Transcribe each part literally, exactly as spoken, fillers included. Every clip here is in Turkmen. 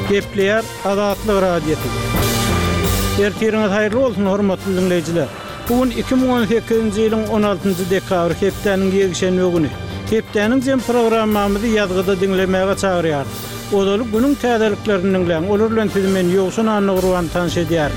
Gepleyer Azatlyk Radiosu. Ertiriniz hayırlı olsun hormatly dinleyijiler. Bugün iki bin on sekizinji ýylyň on altynjy dekabr hepdeniň ýegişenli güni. Hepdeniň jem programmamyzy ýazgyda dinlemäge çagyrýar. Odaly günüň täzeliklerini dinleň. Olar bilen sizi men Ýogsun Anygurwan tanış edýär.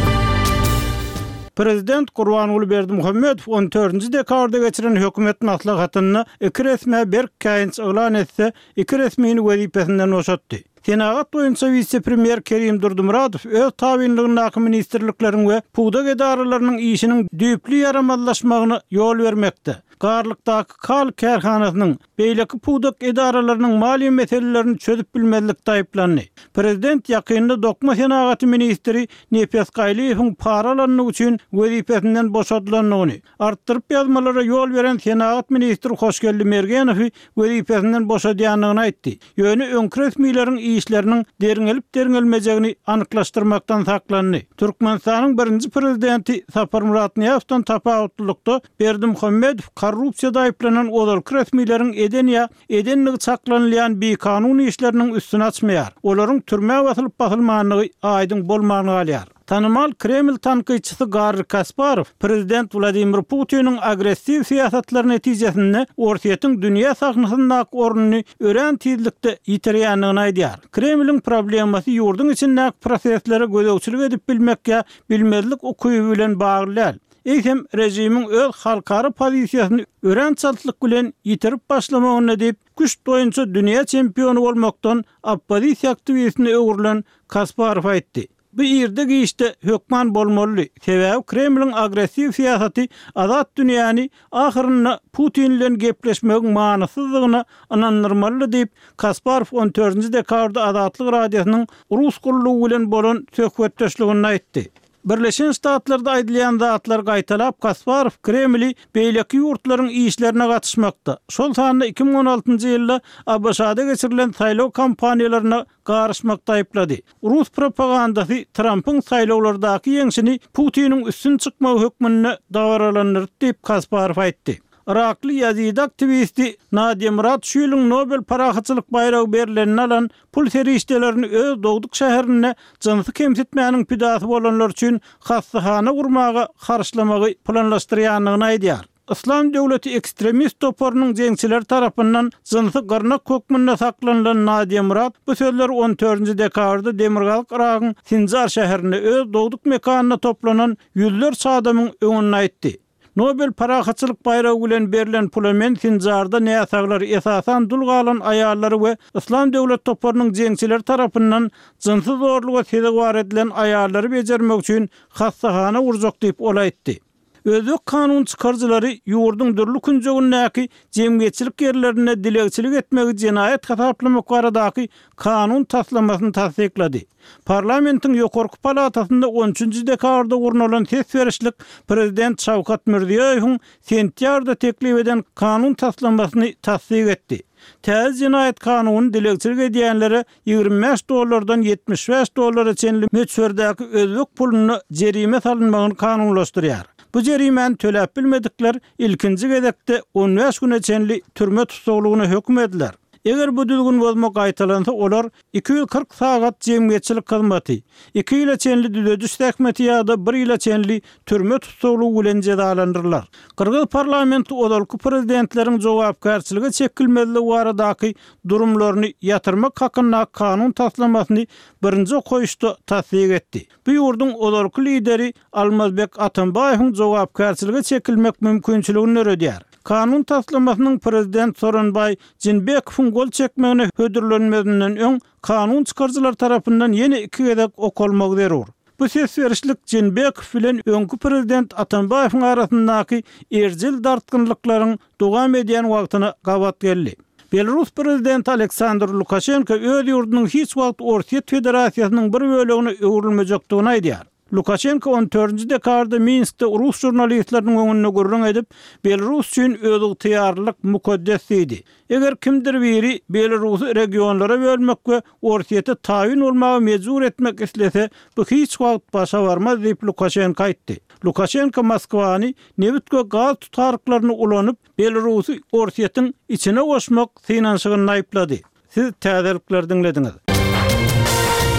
Prezident Gurbanuly Berdimuhammedow on dördünji dekabrda geçiren hökümet maslahatyny iki resmi bir käýinç elan etse, iki resmini wezipesinden boşatdy. Senagat boýunça vice-premier Kerim Durdumuratov öz tabinligindäki ministrliklerin we puwdak edaralarynyň işiniň düýpli ýaramazlaşmagyna ýol bermekde. Garlykdaky Kal kärhanasynyň beýleki puwdak edaralarynyň maliýe meselelerini çözüp bilmezlikde aýplandy. Prezident ýakynda Dokma Senagaty ministri Nepes Gaýliýewiň paralanyny üçin wezipesinden boşadylanlygyny artdyryp ýazmalara ýol beren Senagat ministri Hoşgelli Mergenow wezipesinden boşadýanlygyny aýtdy. Ýöne öňkü resmiýetiň işlerinin deringelip deringelmejegini anyklaşdyrmakdan saklandy. Türkmenistanyň birinji prezidenti Sapar Muratniyowdan tapawutlukda Berdimuhammedow korrupsiýada aýplanan olar resmiýetiň eden ýa edenligi saklanýan bir kanun işleriniň üstüne açmaýar. Olaryň türme basylyp basylmanlygy aýdyň bolmagyny galýar. Tanymal Kreml tanqyçysy Garry Kasparov prezident Vladimir Putiniň agressiv siýasatlaryny netijesinde Orsiýetiň dünýä sahnasyndaky ornuny ören tizlikde ýitirýänligini aýdýar. Kremliň problemasy ýurduň içindäki proseslere gözegçilik edip bilmekkä bilmezlik okuwy bilen bagly. Eýsem rejimiň öz halkary pozisiýasyny ören çaltlyk bilen ýitirip başlamagyny diýip güç doýunça dünýä çempionu bolmakdan oppozisiýa aktivistine öwrilen Kasparov aýtdy. Bu ýerde giýişde hökman bolmaly. Sebäbi Kremliň agressiv siýasaty azat dünýäni ahyrynda Putin bilen gepleşmegiň manasyzlygyna anandyrmaly diýip Kasparov on dördünji dekabrda Azatlyk Radiosynyň Rus gurulugy bilen bolan söhbetdeşligini aýtdy. Birleşen Ştatlarda aýdylýan zatlar gaýtalap Kasparov Kremli beýleki ýurtlaryň işlerine gatnaşmakda. Şol sanda iki bin on altynjy ýylda A B S-da geçirilen saýlaw kampaniýalaryna garaşmakda aýplady. Rus propagandasy Trumpyň saýlawlardaky ýeňşini Putiniň üstün çykma hökmüne dagaralandyr diýip Kasparov aýtdy. Irakly ýazidi aktivisti Nadia Murad şu ýylyň Nobel parahatçylyk baýragy berilenini alan pul serişdelerini öz dogduk şäherine jynsy kemsitmäniň pidasy bolanlar üçin hassahana gurmaga karşylamagy planlaşdyrýanlygyny aýdýar. İslam döwleti ekstremist toporunyň jeňçiler tarapyndan jynsy garnak hökmünde saklanylan Nadia Murad bu sözleri on dördünji dekabrda Demirgalyk Iragyň Sinjar şäherinde öz dogduk mekanyna toplanan ýüzlerçe adamyň öňüne aýtdy. Nobel parahatçylyk baýragy bilen berilen pulamen Sinjarda näsaglar esasan dulgalan aýallary we İslam döwlet toporunyň jeňçiler tarapyndan jynsy zorluga sebäp edilen aýallary bejermek üçin hassahana urjak diýip ol aýtdy. Özök kanun çıkarjylary ýurduň dürli künjegindäki jemgyýetçilik ýerlerine dilegçilik etmegi jenaýet hasaplamak baradaky kanun taslamasyny tasdiklady. Parlamentiň ýokarky palatasynda on üçünji dekabrda gurnulan ses berişlik prezident Şawkat Mirziýowyň sentýarda teklip eden kanun taslamasyny tasdik etdi. Täze jenaýet kanuny dilegçilik edýänlere ýygrimi beş dollardan yetmiş beş dollara çenli möçberdäki özbek puluny jerime salynmagyny kanunlaşdyrýar. Bu jerimäni töläp bilmedikler ilkinji gezekde on beş güne çenli türme tutuklugyna hökm ediler. Eger bu düzgün bozmak aýtalansa olar iki yüz kırk sagat jemgyýetçilik hyzmaty, iki ýyla çenli düzediş häkmeti ýa-da bir ýyla çenli türme tutuklugy bilen cezalandyrlar. Kyrgyz parlamenti odalky prezidentleriň jogapkärçiligi çekilmezligi baradaky durumlaryny ýatyrmak hakynda kanun taslamasyny birinji goýuşda tasdik etdi. Bu ýurduň odalky lideri Almazbek Atambaýewiň jogapkärçiligi çekilmek mümkinçiligini öredýär. Kanun taslamasynyň prezident Soronbay Jinbekowyň gol çekmegine hödürlenmesinden öň kanun çykarjylar tarapyndan ýene iki gezek okulmak zerur. Bu ses berişlik Jinbekow bilen öňkü prezident Atambaýewiň arasyndaky erjil dartgynlyklaryň dowam edýän wagtyna gabat geldi. Belarus prezidenti Aleksandr Lukashenko öz ýurdunyň hiç wagt Orsiýet Federasiýasynyň bir bölegine öwrilmejekdigini aýdýar. Lukashenko on dördünji dekabrda Minskde Rus jurnalistleriniň öňüne gurrun edip, Belarus üçin özüň tyýarlyk mukaddes idi. Eger kimdir biri Belarusy regionlara bölmek we Orsiýete taýin bolmagy mejbur etmek islese, bu hiç wagt başa barmaz diýip Lukashenko aýtdy. Lukashenko Moskwany nebitge gaz tutarlyklaryny ulanyp, Belarusy Orsiýetiň içine goşmak synanşygyny aýplady. Siz täzelikler dinlediňiz.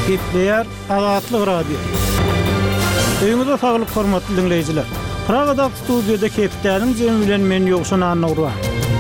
Gepleyer Azatlyk Radio. Öýüňizde saglyk hormatly dinleýijiler. Pragada studiýada kepdäniň jemi bilen men ýokşan anawra.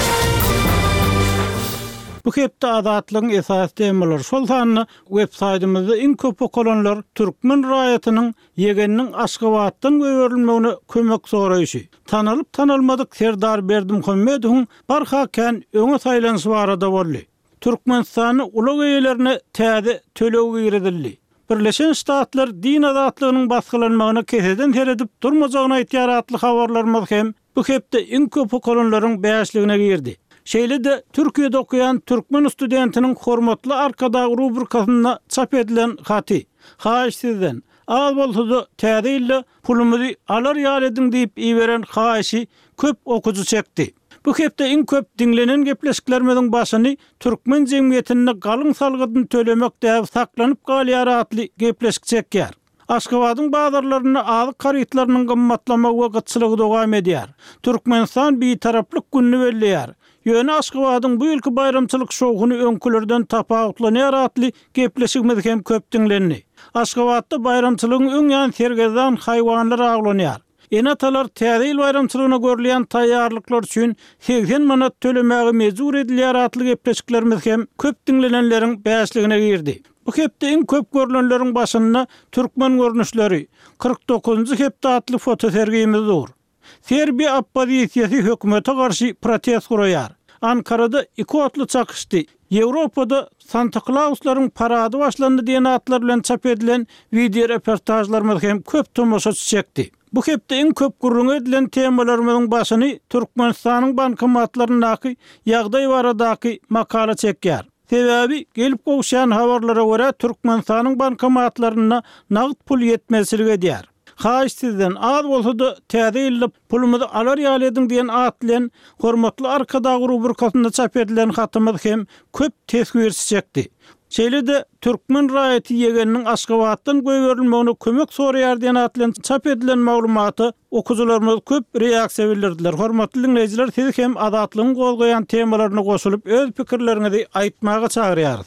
Bu hepde Azatlygyň esas temaları şol sanly websaýtymyzda iň köp okulanlar türkmen raýatynyň ýegeniniň Aşgabatdan göwerilmegine kömek soraýşy. Tanalyp tanalmadyk Serdar Berdimuhammedowyň barhaken öňe saýlanyşy barada boldy. Türkmenistany ulug eýlerine täze tölew giredildi. Birleşen Ştatlar din azatlygynyň basgylanmagyna keseden teredip durmajagyna ýetýäratly habarlarymyz hem bu hepde iň köp okulanlaryň bäşligine girdi. Şeýle-de Türkiýede okuyan türkmen studentiniň hormatly arkadagy rubrikasyna çap edilen haty. Haýyş sizden az bolsa-da täze ille pulumuzy alar ýar ediň diýip iýeren haýyşy köp okuju çekdi. Bu hepde iň köp dinlenen gepleşiklerimiziň başyny türkmen jemgyýetine galyň salgyny tölemek däp saklanyp galýaratly gepleşik çekýär. Aşgabatyň bazarlaryny azyk karytlarynyň gymmatlamagy we gyçylygy dowam edýär. Türkmenistan bir taraplyk günni belleýär. Ýöne Aşgabatyň bu ýylky bayramçylyk şowguny öňkülerden tapawutlanýaratly gepleşigimiz hem köp dinlendi. Aşgabatda bayramçylygyň öň ýan sergezan haýwanlar aglanýar. Enatalar täze bayramçylygyna görülýän taýýarlyklar üçin seksen manat tölemegi mezur edilýäratly gepleşiklerimiz hem köp dinlenenleriň bäşligine girdi. Bu hepde iň köp görülenleriň başynda türkmen görnüşleri kırk dokuzuncu hepde atly foto sergimiz dur. Serbiýa oppozisiýasy hökümete garşy protest guraýar. Ankarada iki atly çakışdy. Ýewropada Santa Clauslaryň parady başlandy diýen atlar bilen çap edilen video reportajlarymyz hem köp tomoşaçy çekdi. Bu hepde iň köp gurrun edilen temalarymyzyň başyny Türkmenistanyň bankomatlarynyňky ýagdaý baradaky makala çekýär. Sebebi gelip gowşan habarlara görä Türkmenistanyň bankomatlaryna nagd pul ýetmezligi diýär. Haýyş sizden az bolsa-da täze ille pulumuzy alar ýal ediň diýen at bilen hormatly arkadagy rubrikasyna çap edilen hatymyz hem köp tesgirsi çekdi. Şeýle-de türkmen raýaty ýegeniniň Aşgabatdan göwerilmegine kömek soraýar diýen at bilen çap edilen maglumaty okujularymyz köp reaksiýa bildirdiler. Hormatly dinleýijiler, siz hem azatlygyň golgaýan temalaryna goşulyp öz pikirlerinizi aýtmaga çagyrýarys.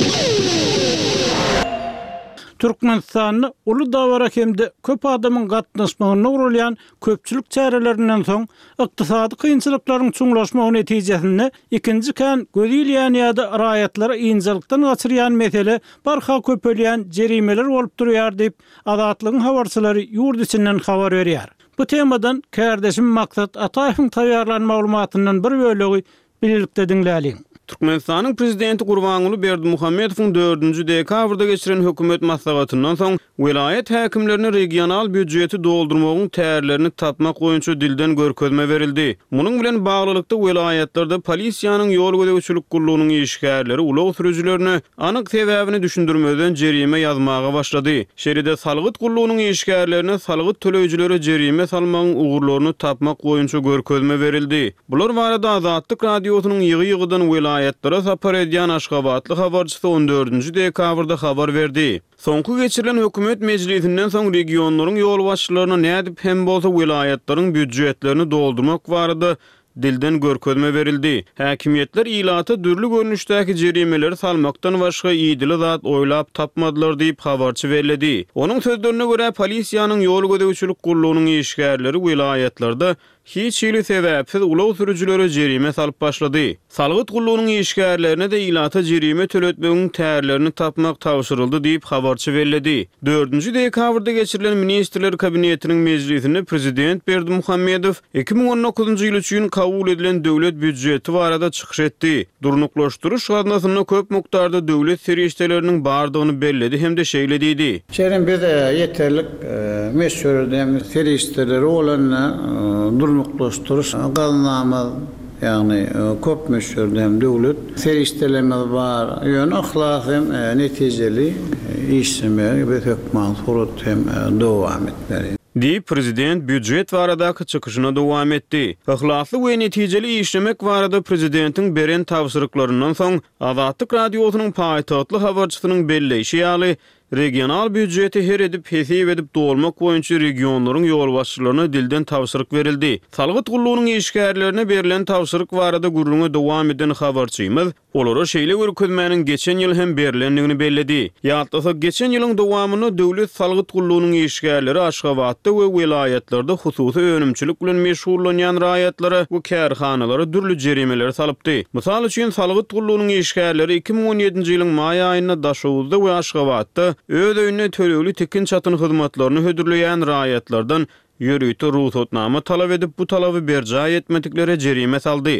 Türkmenistanyny uly dawara hemde köp adamyň gatnaşmagyna urulýan köpçülik çärelerinden soň ykdysady kynçylyklaryň çuňlaşmagy netijesinde ikinji kan gödilýän ýa-da raýatlara ýynjylykdan gaçyrýan mesele barha köpelýän jerimeler bolup durýar diýip Azatlygyň habarçylary ýurt içinden habar berýär. Bu temadan kardeşim Maksat Ataýewiň taýýarlanan maglumatyndan bir bölegi birlikde dinläýin. Türkmenistanyň prezidenti Gurbanuly Berdimuhammedowyň dördünji dekabrda geçiren hökümet maslahatyndan soň vilayet häkimlerine regional büdjeti doldurmagyň täýärlerini tapmak boýunça dilden görkezme berildi. Munyň bilen baglylykda vilayetlerde polisiýanyň ýol gödäwçilik gullugynyň işgärleri ulug sürüjilerini anyk sebäbini düşündirmeden jerime ýazmaga başlady. Şeýle-de salgyt gullugynyň işgärlerine salgyt töleýjilere jerime salmagyň ugurlaryny tapmak boýunça görkezme berildi. Bular barada Azatlyk radiosynyň ýygy-ýygydan vilayetlere sapar edýän Aşgabatly habarçysy on dördünji dekabrda habar berdi. Soňky geçirilen hökümet meclisinden soň regionlaryň ýol başçylaryna nädip hem bolsa vilayetleriň büdjetlerini doldurmak barada dilden görkezme berildi. Häkimiýetler ilata dürli görnüşdäki jerimeleri salmakdan başga ýygyly zat oýlap tapmadylar diýip habarçy berdi. Onuň sözlerine görä polisiýanyň ýol gödäwçilik gullugynyň işgärleri vilayetlerde hiç ýyly sebäpsiz ulug sürüjilere jerime salyp başlady. Salgyt gullugynyň işgärlerine de ilata jerime töletmegiň täýärlerini tapmak tawşyryldy diýip habarçy berdi. dördünji dekabrda geçirilen ministrler kabinetiniň meclisinde prezident Berdimuhammedow iki ming on dokuzunji ýyl üçin kabul edilen döwlet büdjeti barada çykyş etdi. Durnuklaşdyryş gaznasyna köp mukdarda döwlet serişdeleriniň bardygyny belledi hem de şeýle diýdi. Şeýle biz ýeterlik meşhur serişdeleri bolanna durnuklaşdyryş gaznamyz ýagny köp meşhur hem döwlet serişdelerimiz bar. Ýöne ahlak hem netijeli işlemi we hökümet surut hem dowam etmeli. Di prezident büdjet baradaky çykyşyna dowam etdi. Ahlasly we netijeli işlemek barada prezidentiň beren tawsyryklaryndan soň Azatlyk radiosynyň paýtagtly habarçysynyň belleýişi ýaly regional büdjeti her edip hesap edip dolmak boýunça regionlaryň ýol başçylaryna dilden tawsyryk berildi. Salgyt gullugynyň işgärlerine berilen tawsyryk barada gurruna dowam eden habarçymyz olara şeýle görkezmäniň geçen ýyl hem berilendigini belledi. Ýa-da geçen ýylyň dowamyny döwlet salgyt gullugynyň işgärleri Aşgabatda we vilayetlerde hususy önümçilik bilen meşhurlanýan raýatlary we kärhanalary dürli jerimeler salypdy. Mysal üçin salgyt gullugynyň işgärleri iki ming on ýedinji ýylyň maý aýynda Daşowuzda we Aşgabatda öz öýüne tölegli tekin çatyn hyzmatlaryny hödürleýän raýatlardan ýörüýte ruhsatnama talap edip bu talaby berja etmedikleri jerime saldy.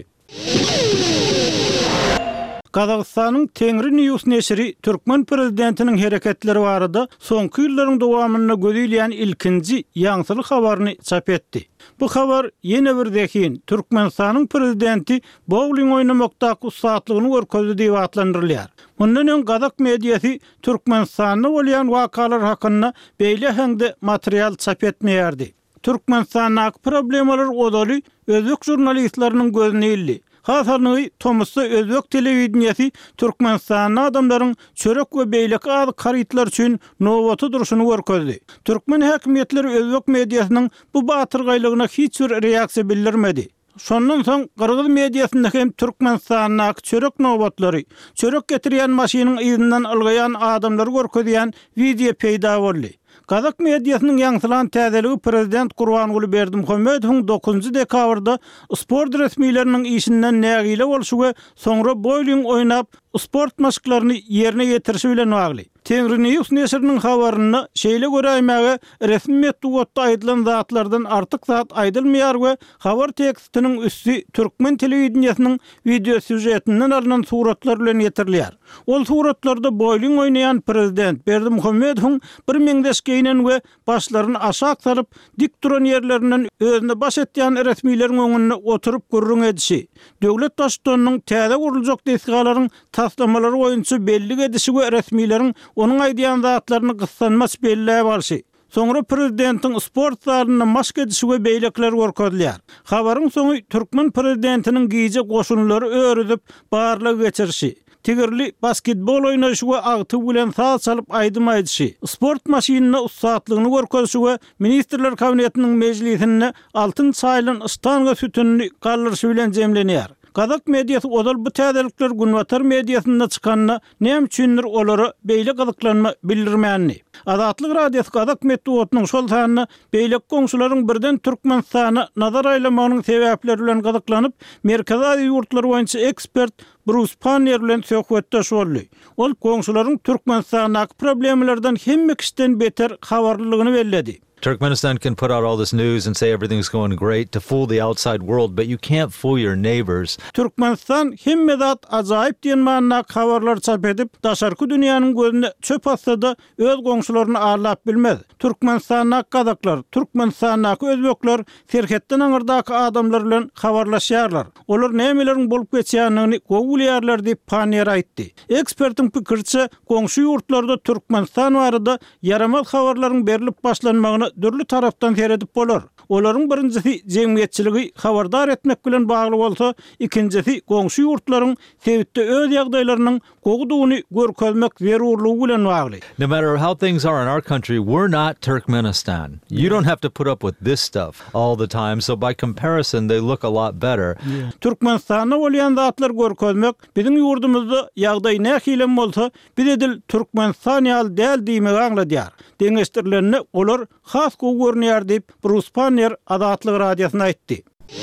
Kazakstanyň Tengri News neşri Türkmen prezidentiniň hereketleri barada soňky ýyllaryň dowamyna gödüýlän ilkinji ýaňsylyk habaryny çap etdi. Bu habar ýene bir dekin Türkmenistanyň prezidenti bowling oynamakdaky saatlygyny görkezdi diýip atlandyrylýar. Mundan öň Kazak mediýasy Türkmenistanyň bolýan wakalar hakynda beýle häňde material çap etmeýärdi. Türkmenistanyň problemalar odaly özbek jurnalistlarynyň gözüne ildi. Hasarny Tomusda özbek telewizionyasy Türkmenistanyň adamlaryň çörek we beýleki ady karytlar üçin nowaty duruşuny görkezdi. Türkmen häkimetleri özbek mediýasynyň bu batyrgylygyna hiç bir reaksiýa bildirmedi. Şondan soň Kırgız mediýasynda hem Türkmenistanyň çörek nowatlary, çörek getirýän maşynyň ýygynyň algaýan adamlary görkezýän video peýda boldy. Kazak mediýasynyň ýaňsylan täzeligi prezident Gurbanguly Berdimuhammedowyň dokuzunji dekabrda sport resmiýetleriniň işinden nägile bolşy we soňra bowling oýnap sport maşklaryny ýerine ýetirişi bilen bagly. Tengri News neşriniň habaryny şeýle göräýmäge resmi metodda aýdylan zatlardan artyk zat aýdylmaýar we habar tekstiniň üstü Türkmen telewizionyanyň video süjetinden alynan suratlar bilen ýetirilýär. Ol suratlarda bowling oýnaýan prezident Berdimuhammedowyň bir meňdeşkeýinen we başlaryny aşağı salyp dik duran ýerlerinden özüne baş etýän resmiýetleriň öňünde oturup gurrun edişi, döwlet başçylarynyň täze guruljak desgalaryň taslamalary boýunça belli edişi we resmiýetlerin onuň aýdýan zatlaryny gyssanmas belläp alşy. Soňra prezidentiň sport zalynda mask edişi we beýlekler görkezilýär. Habaryň soňy Türkmen prezidentiniň giýje goşunlary örüdip barlygy geçirişi, tigirli basketbol oýnaşy we agty bilen saz salyp aýdym aýdyşy, sport maşynyna usatlygyny görkezişi we ministrler kabinetiniň mejlisinde altyn çaýlan ystanga sütünni gallyrşy bilen jemlenýär. Kazak mediýasy odal bu täzelikler Günwatar mediýasynda çykanyna näme üçindir olary beýle gazaklanma bildirmänni. Azatlyk radiosu Kazak medeniýetiniň şol sanyny beýlek goňşularyň birden Türkmenistany nazar aýlamagynyň sebäpleri bilen gazaklanyp, merkezi ýurtlar boýunça ekspert Bruce Pannier bilen söhbetdeş boldy. Ol goňşularyň Türkmenistanyň problemlerden hemme kişiden beter habarlylygyny belledi. Turkmenistan can put out all this news and say everything's going great to fool the outside world, but you can't fool your neighbors. Türkmenistan himmedat ajaýyp diýen manna habarlar çap edip, daşarky dünýäniň gözüne çöp atsada öz goňşularyny arlap bilmez. Türkmenistanyň gazaklar, Türkmenistanyň özbekler serhetden aňyrdaky adamlar bilen habarlaşýarlar. Olar nämeleriň bolup geçýänini gowulýarlar diýip Pannier aýtdy. Ekspertiň pikirçe, goňşy ýurtlarda Türkmenistan barada yaramaz habarlaryň berilip başlanmagyny dürli taraftan seredip bolar. Olaryň birincisi jemgyýetçiligi habardar etmek bilen bagly bolsa, ikincisi goňşy ýurtlaryň sebitde öz ýagdaýlarynyň gowdugyny görkezmek zerurlugy bilen bagly. No matter how things are in our country, we're not Turkmenistan. You don't have to put up with this stuff all the time, so by comparison they look a lot better. Yeah. Türkmenistanyň bolýan zatlar görkezmek biziň ýurdumyzda ýagdaý nähilem bolsa, biz edil Türkmenistan ýaly däl diýmek aňladýar. Deňeşdirlerini olar has görnýär diýip Bruce Pannier Azatlyk radiosyna aýtdy.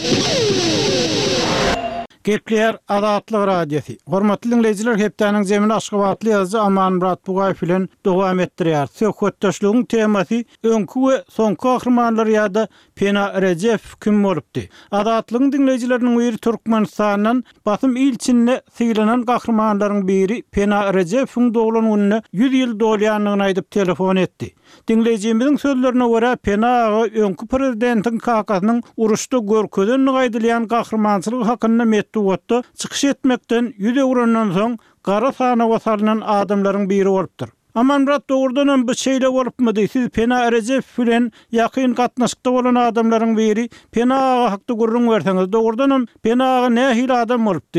Gepler Azatlyk radiosu. Hormatly dinleyijiler, hepdeniň jemini Aşgabatly ýazgy Amanmurat Bugaýew bilen dowam etdirýär. Söhbetdeşligiň temasy öňkü we soňky gahrymanlar ýa-da Pena Rejef kim bolupdy. Azatlygyň dinleyijileriniň biri Türkmenistanyň basym ilçinde syýlanan gahrymanlaryň biri Pena Rejef'iň dogulanyny yüz ýyl dolýanlygyny aýdyp telefon etdi. Dinleyicimizin sözlerine göre Pena öňkü prezidentiň kakasynyň uruşda görkezeni gaýdylýan gahrymançylygy hakynda metodda çykyş etmekden yüz ewrondan soň gara sana wasalynan adamlaryň biri bolupdyr. Amanmurat dogurdan bu şeýle bolupmy? Siz Pena Rejef bilen ýakyn gatnaşykda bolan adamlaryň biri Pena hakda gurrun berseňiz, dogurdan Pena nähili adam bolupdy?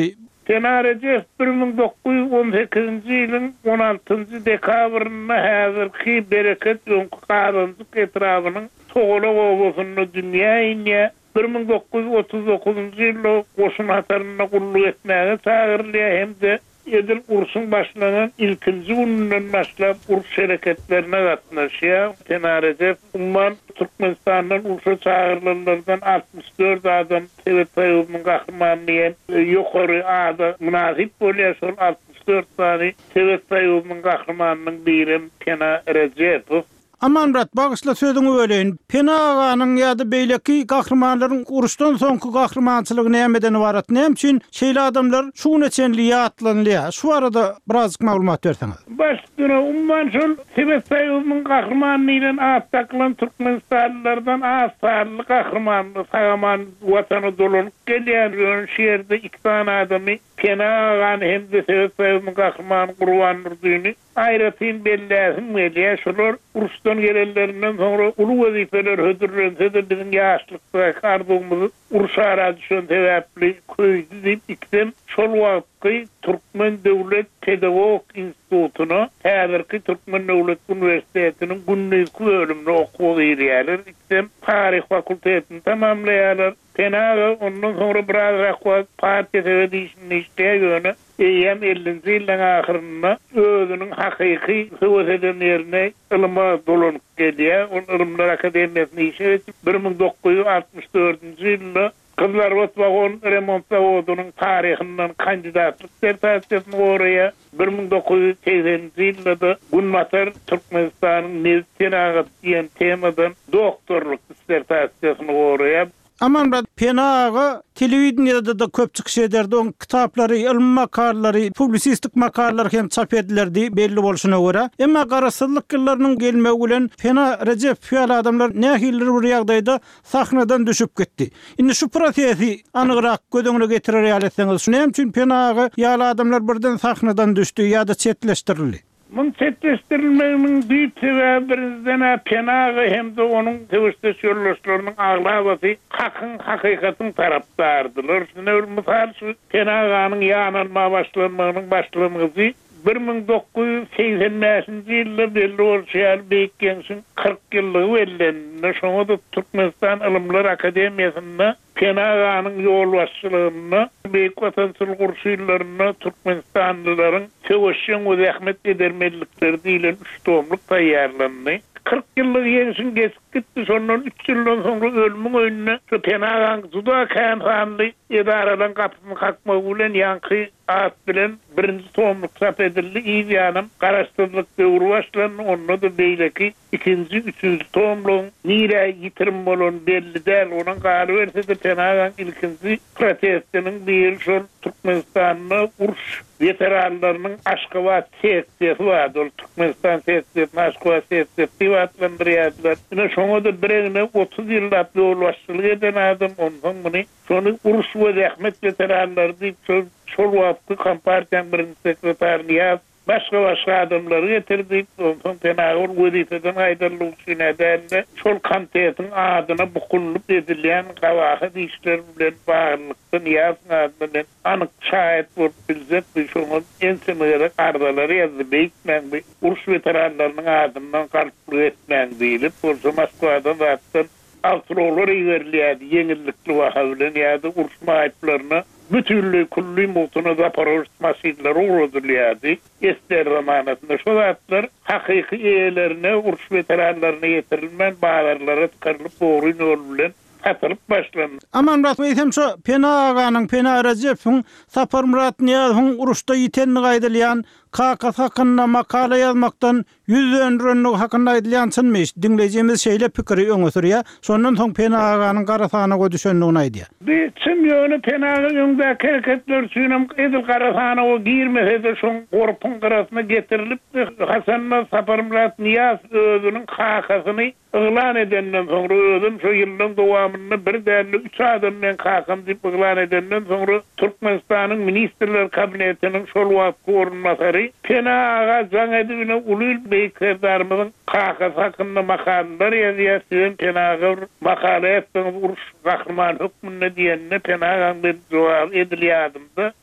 Tenarece bir ming dokuz yüz on sekizinji ýylyň on altynjy dekabrynda häzirki bereket öňkü garynjyk etrabynyň Soğula owasyny dünýä ýa bir ming dokuz yüz otuz dokuzunji ýylda goşun hatarına guruluk etmäge çagyrylýar hemde edil ursun başlanan ilkinji gününden başlap urs şereketlerine gatnaşýar. Tenarece umman Türkmenistan'dan ursa çağırılanlardan altmış dört adam Tevet Tayyip'in kahramanlığı yukarı adı münasip bolýar, şol altmış dört tane Tevet Tayyip'in kahramanlygyny birim Pena Recepov. Amanrat bagysla sözüňi böleýin. Pena aganyň ýa-da beýleki gahrmanlaryň uruşdan soňky gahrmançylygy nämeden ibarat? Näme üçin şeýle adamlar şu neçenli ýatlanýar? Şu arada birazcık maglumat berseňiz. Başdyna umman şol Tevet Tayyip'in kahramanlygyny atdakylan Türkmenistanlylardan asarly gahrmanly sagaman watany dolanyp gelýär. Ýön şeýerde iki tane adamy Pena agany hem de Tevet Tayyip'in gahrmany Gurban Nurdyny aýratyn belläsin gelýär. Şolar urusdan gelenlerinden sonra ulu wazifeler hödürlense de bizim ýaşlykda kardygymyzy uruşara düşen sebäpli köýdi diýip ikdem şol wagtky Türkmen Döwlet Pedagog Institutuny, häzirki Türkmen Döwlet Üniversitetiniň günnüzki bölümine okuw berýärler. Ikdem taryh fakultetini tamamlaýarlar. Pena ondan sonra biraz rakwa partiýa sebädişini işleýär. Eýem ellinji ýylyň ahyrynda özüniň hakyky söwredenlerine ilma dolanyp gelýär. Ol Ilmlar Akademiýasyny işe bir ming dokuz yüz altmış dördünji ýylda Kızlarwat wagon remont zawodynyň taryhyndan kandidatlyk sertifikatini gorýar. bir ming dokuz yüz seksenji ýylda Gunmatar Türkmenistanyň medisina diýen temadan doktorluk sertifikatyny gorýar. Amanrat Pena aga telewizionyada da köp çykyş ederdi. Oň kitaplary, ilmi makalary, publisistik makalary hem çap edilerdi belli bolşuna görä. Emma garasyzlyk ýyllarynyň gelmegi bilen Pena Recep ýaly adamlar nähildir bir ýagdaýda sahnadan düşüp gitdi. Indi şu prosesi anygyrak gödüňe getirer ýaletseňiz, şunem üçin Pena aga ýaly adamlar birden sahnadan düşdi ýa-da çetleşdirildi. Mun çetleşdirilmeginiň büýük sebäbi birizden Penaga hem de onuň tewürsde ýoldaşlarynyň aglabasy hakyň hakykatyň tarapdardylar. Şunu mysal şu Penaganyň ýanylma başlanmagynyň başlanyjy bir ming dokuz yüz seksen beşinji ýylda belli bolýar beýikgençiň kırk ýyllygy wellenine şoňa da Türkmenistan Ilmlar Akademiýasynda Penaganyň ýol başçylygyny beýik watançylyk urşýlaryna Türkmenistanlylaryň töweşen we zähmet edermelikleri diýilen üç tomlyk taýýarlandy. kırk ýyllyk ýeňişin geçip gitdi, şondan üç ýyldan soňra ölümüň öňüne şu Penaganyň juda känhanly edaradan gapyny kakmak bilen ýanky at bilen birinji tomlyk çap edildi. Ýa-da garaşdyrlyk döwrü başlandy. Onda da beýleki ikinji, üçünji tomlyk nire ýitirim bolan belli däl. Onuň galy berse de Penaganyň ilkinji protestiniň bir şol Türkmenistanyň uruş veteranlarynyň Aşgabat seksiyeti var. Türkmenistan seksiyeti, Aşgabat seksiyeti vatlandırýarlar. Ine şoňa da birine otuz ýyllap ýolbaşçylyk eden adam ondan muny şonu uruş we zähmet veteranlary diýip şol wagtky kompartiýanyň birinji sekretärini başga başga adamlary getirdi. Ondan Penagor wezifeden aýdyrlyk üçin edildi. Şol komitetiň adyna bukullyp edilýän gawahy işler bilen barlykdan ýazmadan anyk şaýat bolup bilzek şoňa ensemere ardalary ýazdy beýikmen bir uruş veteranlarynyň adyndan garplyk etmän diýilip, bolsa Moskwadan zatdan Avstraliyar ýerlerdi ýeňillikli wahabilen ýa-da uruş maýyplaryna bütünlüğü kulli mutunu da parost masjidler uğradırlıydı. Ester zamanatında şu zatlar hakiki eyelerine, uruş veteranlarına getirilmen bağlarlara tıkarılıp doğru yol bilen atılıp başlandı. Aman rat beýsem şu Pena aganyň, Pena Recep'in Sapar Murat Niýazowyň uruşda ýitenini gaýdylýan K K hakkında makala yazmaktan yüzden rönlük hakkında aydılyan sınmış. Dinleyeceğimiz şeyle pikiri öňe sürýär. Sondan soň Pena aganyň garasana go düşenligini aýdýar. Bir çim ýöne Pena ýöňde kereketler süýnem edil garasana go girmese de şoň gorpun garasyna getirilip Hasan Sapar Murat Niýaz özüniň hakasyny ıglan edenden soňra özüm şu ýylyň dowamyny bir däli üç adam men hakam diýip ıglan edenden soňra Türkmenistanyň ministrler kabinetiniň şol wagt gorunmasary Pena aga jaň edibine ulul beýiklerdarymyň kakasy hakynda makalalar ýazýar. Pena aga makala etdiň uruş gahrman hukmuna diýende Pena aga bir jogap edilýärdi.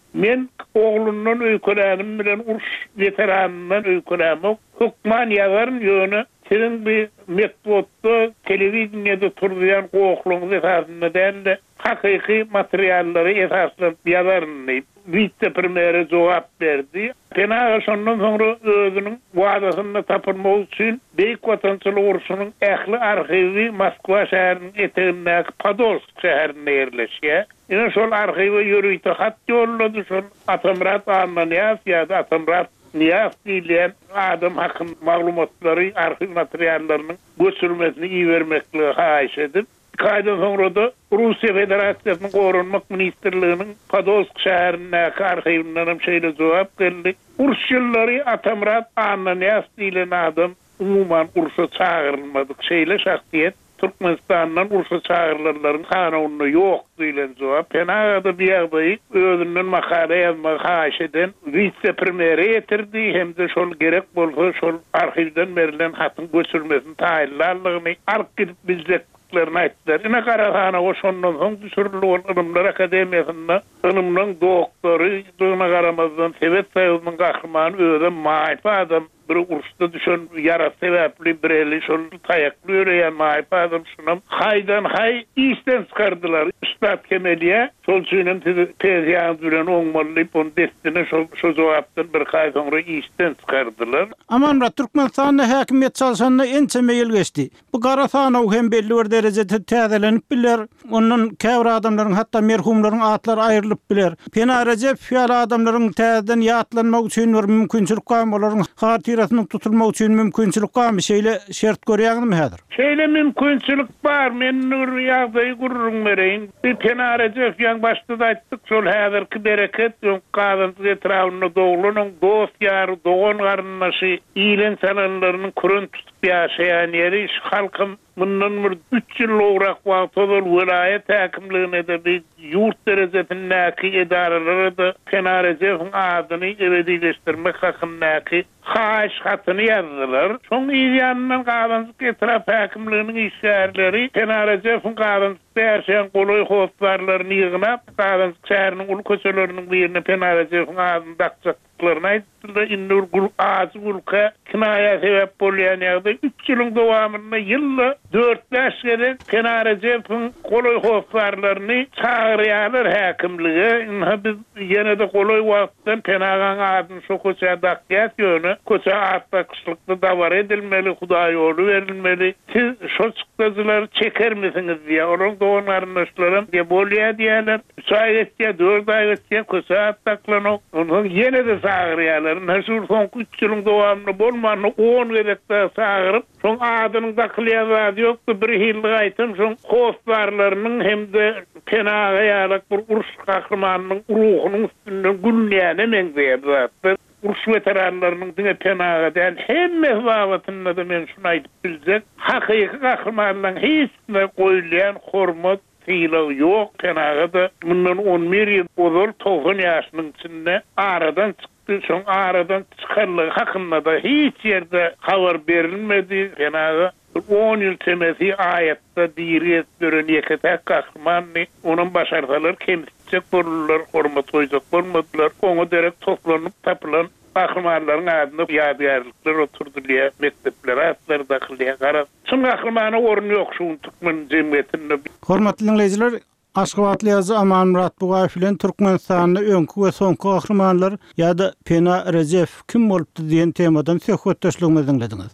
Men oğlundan öykülänim bilen uruş veteranından öykülämok. Hukman yazarın yönü senin bir metbotda televizyonda turlayan qoğluğunuz esasında değil de hakiki materyalları esasında yazarın deyip vice-premiere cevap verdi. Pena sondan sonra özünün vaadasını tapırmak için Beyik Vatançılık Ursu'nun ehli arxivi Moskva şäherinin eteğindeki Podolsk şäherine yerleşiyor. Yine sol arxivi yürüytü hat yolladı sol Atamrat Ananiyas ya da Atamrat Niyas diyen adam hakkın maglumatları, arxiv materyallarının götürmesini iyi vermekle hayiş edip kaydan sonra da Rusya Federasyası'nın Korunmak Ministerliğinin Podolsk şäherindeki arxivinden şeyle cevap geldi. Urs yılları Atamrat Ananiyas diyen adam umuman Urs'a çağırılmadık şeyle şahsiyet. Türkmenistan'dan Ursa çağırlarların kanununu yok diyen cevap. Penagada bir yağdayı özünden makale yazmak haş eden vice-premiere yetirdi. Hem de şol gerek bolsa şol arxivden verilen hatın götürmesini tayinlarlığını ark gidip bileceklerini ayttılar. Yine Karatana o sondan son düşürülü olan Ilımlar Akademiyasında Ilımların doktoru dığına karamazdan Tevet sayılının kahramanı öden maipa adam bir ursta düşen yara sebepli bireli şol tayaklı öreyen maipa adam şunam haydan hay işten çıkardılar. Üstad Kemeliye şol suyunun tezyan düren oğmallayıp onun destine şol şu cevaptan bir kay sonra işten çıkardılar. Aman Türkmenistan'da hakimiyet çalışanına en temel geçti. Bu Karatana hem belli bir derecede tezelenip biler. Onun kevra adamların hatta merhumların atları ayrılıp biler. Pena Recep fiyal adamların tezden yatlanmak için bir mümkünçülük var mı? Onların hatirasının tutulmak için mümkünçülük var mı? Şeyle şert görüyorsun mu Hadır? Şeyle mümkünçülük var. Men nur yağdayı gururun vereyin. Bir Pena Recep yan başta da ettik. Sol Hadır ki bereket. Yon kadıntı etrafında doğulunun dost yarı doğun karınlaşı iyilen sananlarının kurun tutup yaşayan yeri halkım bundan bir üç yıl olarak vaktodur vilayet hakimliğine de bir yurt derecesindeki idareleri de Pena Recep'in adını ebedileştirmek hakkındaki haş hatını yazdılar. Son izyanından kadınsız etraf hakimliğinin işgärleri Pena Recep'in kadınsızda yaşayan kolay hostlarlarını yığınap kadınsız şäherinin ulu köşelerinin birine Pena Recep'in adını takacaklarına aittiler. İnnur ağzı ülke kinaya sebep bolyan yağdı. üç yılın devamında yılla dört beş kere Pena Recep'in kolay hostlarlarını çağırıyorlar hakimliğe. Biz yine de kolay vakitten Pena'nın adını şu köşeye dakyat yönü köşe atla kışlıkta davar edilmeli, Huday yolu verilmeli. Siz şu çıktacıları çeker misiniz diye. Onun doğumlarının üstlerim diye bolya diyorlar. üç ay geçtiye, dört ay geçtiye köşe attaklanok. Onun yine de çağırıyorlar. Nasıl son üç yılın devamını bolmanı on gerekte çağırıp son adının dakıliyazı yoktu. Bir hilli aytım son hostlarlarının hem de Pena'ya yalak bir urs kahramanının ruhunun üstünden gülmeyene mengzeyaptır. Urs veteranlarının dine Pena'ya değil hem mehvavatında da men şunu aytıp bilecek. Hakiki kahramanların hiçbirine koyulayan hormat fiilağı yok. Pena'ya da bundan on bir yıl olur doksan yaşının içinde aradan çıktı. Son aradan çıkarlığı hakkında da hiç yerde haber verilmedi. Pena'ya on yıl temesi ayette diriyet gören yeketek kahramanı onun başarıları kendisecek bolurlar, hormat koyacak bolmadılar. Onu derek toplanıp tapılan kahramanların adını yadigarlıklar oturdular, mektepleri atları dakılıyor. Şun kahramanı ornu yok şu Türkmen cemiyetinde. Hormatly dinleyijiler, Aşgabatly yazı Aman Murat Bugay bilen Türkmenistan'da öňkü we soňky kahramanlar ýa-da Pena Recep kim bolupdy diýen temadan söhbetdeşligimizi dinlediňiz.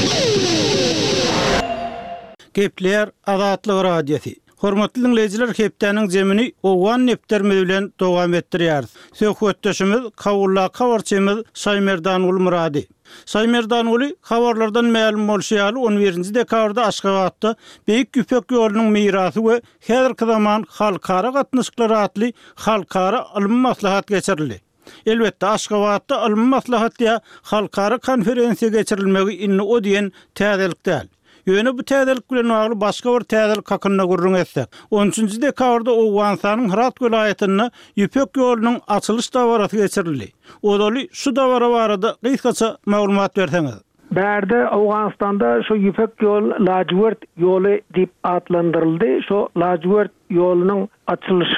Gepler Azatlyk radiosi. Hormatly dinleyijiler, hepdeniň jemini owan nepdermi bilen dowam etdirýär. Söhbetdeşimiz Kawulla kawarçymyz Saýmerdan ul Muradi. Saýmerdan uly habarlardan ma'lum bolşýaly on birinji dekabrda Aşgabatda Beýik Güpek ýolunyň mirasy we häzirki zaman halkara gatnaşyklary atly halkara ilmi maslahat geçirildi. Elbetde Aşgabatda ilmi maslahat ýa halkara konferensiýa geçirilmegi inni o diýen täzelik däl. Ýöne bu täzelik bilen bagly başga bir täzelik hakynda gurrun etsek. on üçinji dekabrda Owgansanyň Herat welaýatyna Ýüpek ýolunyň açylış dawarasy geçirildi. Odaly şu dawara barada gysgaça maglumat berseňiz. Bärde Awganistanda şu Ýüpek ýol Lajwert ýoly diýip atlandyryldy. Şu Lajwert ýolunyň açylış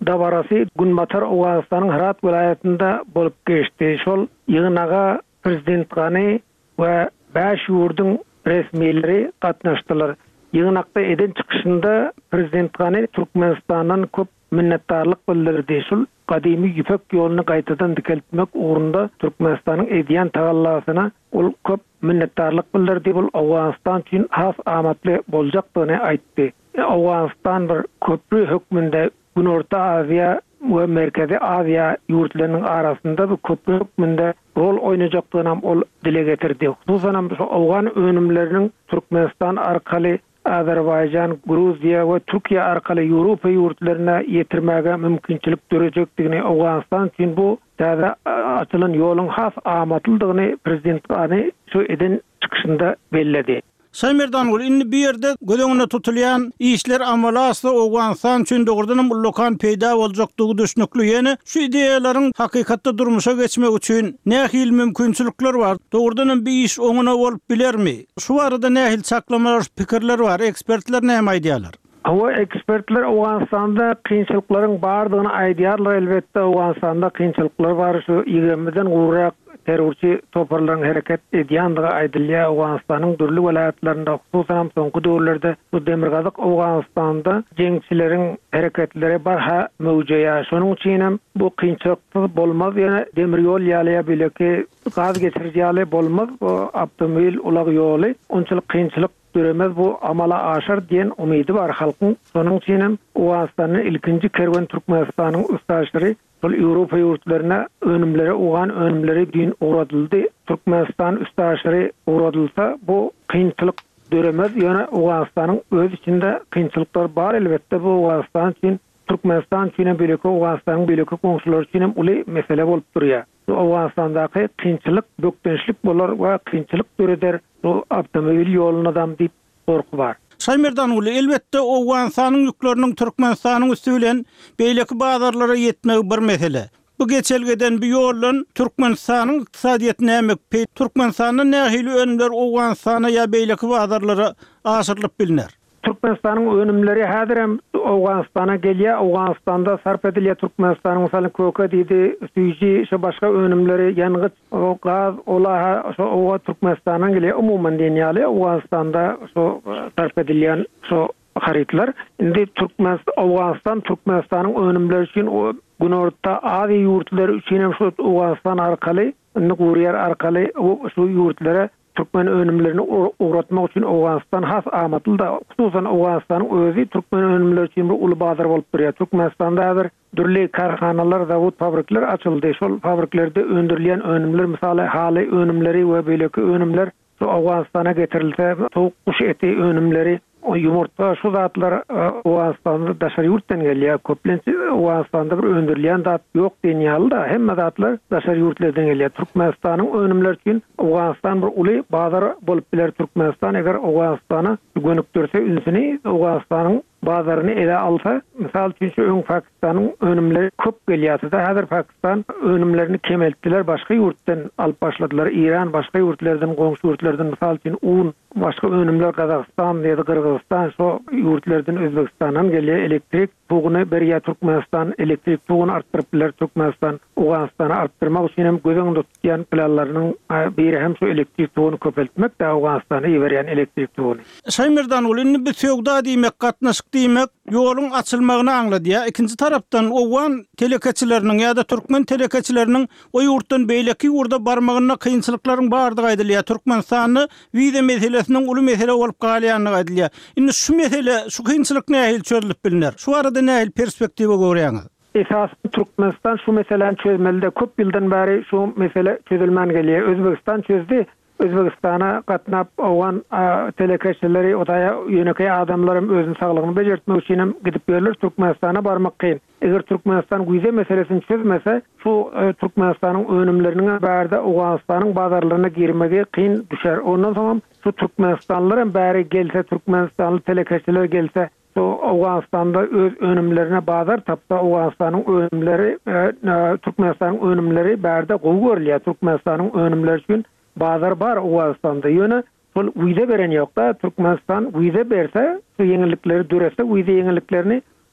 dabarasy Günbatar Awganistanyň Herat vilayetinde bolup geçdi. Şol ýygynaga prezident Gany we beş ýurdun resmileri gatnaşdylar. Ýygnakda eden çykyşynda prezident Gany Türkmenistandan köp minnetdarlyk bildirdi. Şol gadymy ýüpek ýoluny gaýtadan dikeltmek ugrunda Türkmenistanyň edýän tagallasyna ol köp minnetdarlyk bildirdi. Bul Awganistan üçin has amatly boljakdygyny aýtdy. Awganistan bir köprü hökmünde Gün Orta Aziya we Merkezi Aziya ýurtlarynyň arasynda bu köprü hökmünde rol oýnajakdygyny ol dile getirdi. Hususan şu Awgan önümleriniň Türkmenistan arkaly Azerbaycan, Gruziya we Türkiýe arkaly Ýewropa ýurtlaryna ýetirmäge mümkinçilik görecekdigini Awganistan üçin bu täze açylan ýoluň has amatlydygyny prezident Gany şu eden çykyşynda belledi. Saymerdan ol indi bir ýerde gödeňine tutulýan işler amala asly Awganistan üçin dogrudan lokan peýda boljakdygy düşünükli. Ýani şu ideýalaryň hakykatda durmuşa geçmek üçin nähil mümkinçilikler bar? Dogrudan bir iş oňuna bolup bilermi? Şu arada nähil saklamalar, pikirler bar? Ekspertler näme aýdýarlar? Awa ekspertler Awganistanda kynçylyklaryň bardygyny aýdýarlar. Elbetde Awganistanda kynçylyklar bar. Şu ýigrimizden gowrak terörçi toparlaryň hereket edýänligi aýdylýar. Awganistanyň dürli welaýatlarynda, hususan soňky döwürlerde bu demirgazyk Awganistanda jeňçileriň hereketleri barha mewjud. Şonuň üçin hem bu kynçylyksız bolmaz. Ýani demir ýol ýaly bileki gaz geçiriji ýaly bolmaz. Bu awtomobil ulag ýoly onçylyk kynçylyk göremez, bu amala aşar diýen umydy bar halkyň. Şonuň üçin hem Awganistanyň ilkinji kerwen Türkmenistanyň ustaşlary bul Ýewropa ýurtlaryna önümleri, ugan önümleri diýen uğradyldy. Türkmenistan ustaşlary uğradylsa bu kynçylyk göremez. Ýöne Awganistanyň öz içinde kynçylyklar bar. Elbetde bu Awganistan üçin, Türkmenistan üçin bileki Awganistanyň bileki komşular üçin hem uly mesele bolup durýar. Bu Awganistandaky kynçylyk bökdençlik bolar we kynçylyk göreder. Bu awtomobil ýoluna adam diýip gorku bar. Saymerdan ol elbetde Awganistanyň ýükleriniň Türkmenistanyň üstü bilen beýleki bazarlara ýetmegi bir mesele. Bu geçelgeden bir ýollan Türkmenistanyň ykdysadyýatyna näme pe Türkmenistanyň nähili önümler Awganistana ýa beýleki bazarlara aşyrylyp bilinär. Türkmenistanyň önümleri häzir hem Awganistana gelýär. Awganistanda sarp edilýär. Türkmenistanyň misaly köke diýdi, süýji, şu başga önümleri, ýangıç, gaz, ola, şu o Türkmenistanyň gelýär. Umumyň dünýäli Awganistanda şu sarp edilýän şu haritlar. Indi Türkmenistan, Awganistan Türkmenistanyň önümleri üçin o Gün Orta Aziya ýurtlary üçin hem şu Awganistan arkaly, Guriýar arkaly şu ýurtlara Türkmen önümlerini uğratmak için Awganistan has amatly da, hususan Awganistanyň özü Türkmen önümleri için bir uly bazar bolup durýar. Türkmenistanda häzir dürli karhanalar, zawod, fabrikler açyldy. Şol fabriklerde öndürilýän önümler, misaly haly önümleri we beýleki önümler şu Awganistana getirilse, soğuk kuş eti önümleri, o yumurta, şu zatlar Awganistanda daşary ýurtdan gelýär. Köplençe Awganistanda bir öndürilýän zat ýok diýýärler da, hemme zatlar daşary ýurtlardan gelýär. Türkmenistanyň önümleri üçin Awganistan bir uly bazar bolup biler. Türkmenistan eger Awganistana gönükdirse ünsini, Awganistanyň bazaryny ele alsa, misal üçin şu öň Pakistanyň önümleri köp gelýär. Da häzir Pakistan önümlerini kemeltdiler, başga ýurtdan alyp başladylar. İran başga ýurtlardan, goňşy ýurtlardan misal üçin un, başga önümler Kazakistan ýa-da Kırgızstan, şu ýurtlardan Özbekistandan gelýär. Elektrik tuğuny berýär. Türkmenistan elektrik tuğuny artdyryp biler. Türkmenistan Awganistana artdyrmak üçin hem gözeňde tutýan planlarynyň biri hem şu elektrik tuğuny köpeltmek de Awganistana berýän elektrik tuğuny. Saymerdan ol indi bir söýgda diýmek, gatnaşyk diýmek ýoluň açylmagyny aňladýar. Ikinji tarapdan Awgan telekeçileriniň ýa-da Türkmen telekeçileriniň o ýurtdan beýleki ýurda barmagyna kynçylyklaryň bardygy aýdylýar. Türkmenistany wize meselesiniň uly mesele bolup galýanyny aýdylýar. Indi şu mesele, şu kynçylyk nähili çözülip bilinär? Şu arada nähili perspektiwa görýäňiz? Esas Türkmenistan şu meseleni çözmeli de köp ýyldan beri şu mesele çözülmän gelýär. Özbekistan çözdü. Özbekistana gatnap Awgan telekeçileri otaya ýöneki adamlarym özüň saglygyny bejertmek üçin hem gidip berler. Türkmenistana barmak kyn. Eger Türkmenistan güýze meselesini çözmese, şu Türkmenistanyň önümleriniň bärde Awganistanyň bazarlaryna girmegi kyn düşer. Ondan soň şu Türkmenistanlylar hem bäri gelse, Türkmenistanly telekeçiler gelse, şu Awganistanda öz önümlerine bazar tapsa, Awganistanyň önümleri, Türkmenistanyň önümleri bärde gowy görülýär. Türkmenistanyň önümleri üçin bazar bar Awganistanda. Ýöne şol wize beren ýok da, Türkmenistan wize berse, şu ýeňillikleri dürese, wize ýeňilliklerini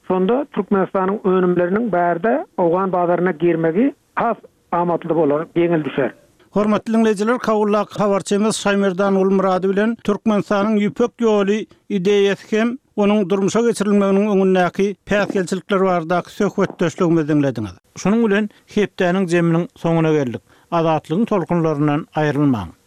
Sonda Türkmenistanyň önümleriniň bärde Awgan bazaryna girmegi has amatly bolar, geňil düşer. Hormatly dinleyijiler, kawullak habarçymyz Şaymerdan Ulmurady bilen Türkmenistanyň ýüpek ýoly ideýasy hem onuň durmuşa geçirilmeginiň öňündäki päsgelçilikler baradaky söhbetdeşligimizi dinlediňiz. Şunuň bilen hepdeniň jeminiň soňuna geldik. Azatlygyň tolkunlaryndan aýrylmaň.